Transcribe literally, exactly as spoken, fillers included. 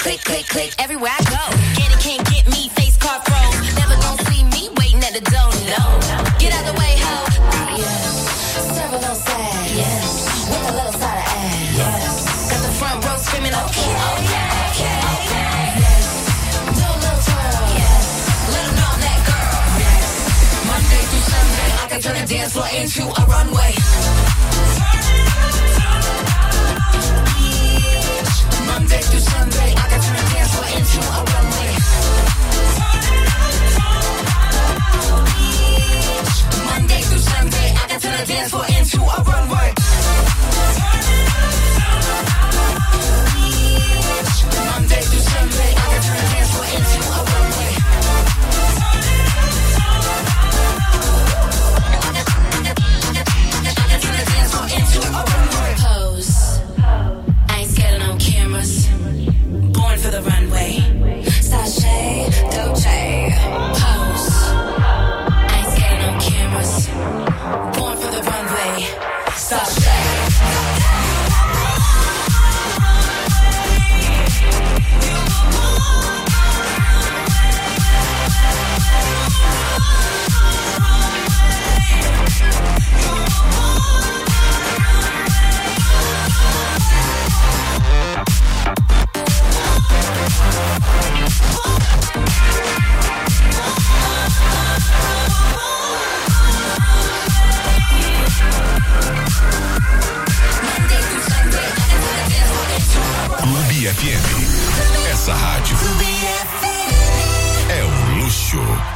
click, click, click, everywhere I go. Get it, can't get me, face card froze. Never gon' see me waiting at the door, no. Get out the way, ho. Yeah. Serve a little sad, yes. With a little side of ass, yes. Got the front row screaming, okay, okay, okay, okay. Yes. Do a little twirl, yes. Let them know I'm that girl, yes. Monday through Sunday, I can turn the dance floor into a runway. Monday through Sunday, I can turn the dance floor into a runway. Monday through Sunday, I can turn the dance floor into a runway. Monday through Sunday, I can turn the dance floor into a runway. I can turn the dance floor into a runway. Pose. I ain't scared of no cameras. Born for the runway. Sashay, Dolce. Pose. I ain't scared of no cameras. Born for the runway. Sashay. Clube F M. Essa rádio é um luxo.